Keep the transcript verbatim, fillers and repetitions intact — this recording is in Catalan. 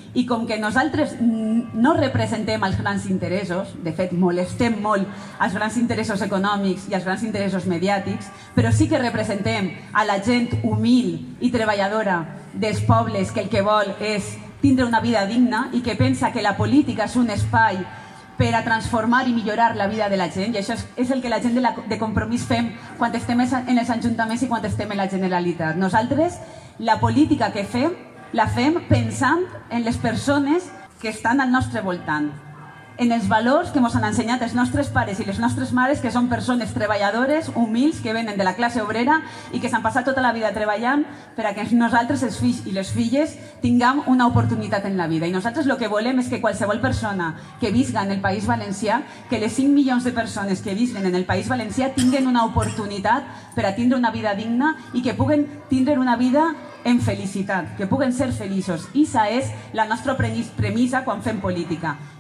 I com que nosaltres no representem els grans interessos, de fet molestem molt els grans interessos econòmics i els grans interessos mediàtics, però sí que representem a la gent humil i treballadora dels pobles que el que vol és tindre una vida digna i que pensa que la política és un espai per a transformar i millorar la vida de la gent, i això és el que la gent de, la, de Compromís fem quan estem en els ajuntaments i quan estem en la Generalitat. Nosaltres, la política que fem, la fem pensant en les persones que estan al nostre voltant, en els valors que ens han ensenyat els nostres pares i les nostres mares, que són persones treballadores, humils, que venen de la classe obrera i que s'han passat tota la vida treballant per a que nosaltres, els fills i les filles, tinguem una oportunitat en la vida. I nosaltres el que volem és que qualsevol persona que visca en el País Valencià, que les cinc milions de persones que visquen en el País Valencià tinguen una oportunitat per a tindre una vida digna i que puguen tindre una vida en felicitat, que puguen ser feliços. I aquesta és la nostra premissa quan fem política.